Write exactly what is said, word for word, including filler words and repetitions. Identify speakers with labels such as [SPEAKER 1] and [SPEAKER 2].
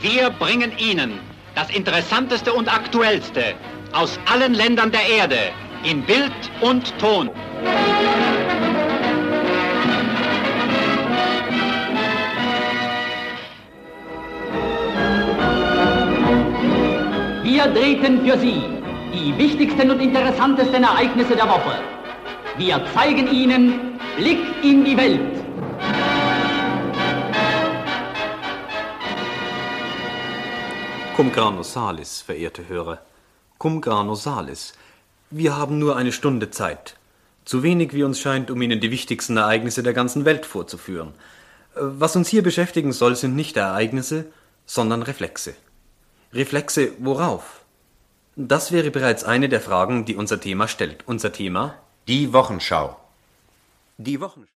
[SPEAKER 1] Wir bringen Ihnen das Interessanteste und Aktuellste aus allen Ländern der Erde in Bild und Ton.
[SPEAKER 2] Wir treten für Sie die wichtigsten und interessantesten Ereignisse der Woche. Wir zeigen Ihnen Blick in die Welt.
[SPEAKER 3] Cum grano salis, verehrte Hörer. Cum grano salis. Wir haben nur eine Stunde Zeit. Zu wenig, wie uns scheint, um Ihnen die wichtigsten Ereignisse der ganzen Welt vorzuführen. Was uns hier beschäftigen soll, sind nicht Ereignisse, sondern Reflexe. Reflexe worauf? Das wäre bereits eine der Fragen, die unser Thema stellt. Unser Thema?
[SPEAKER 4] Die Wochenschau.
[SPEAKER 3] Die Wochenschau.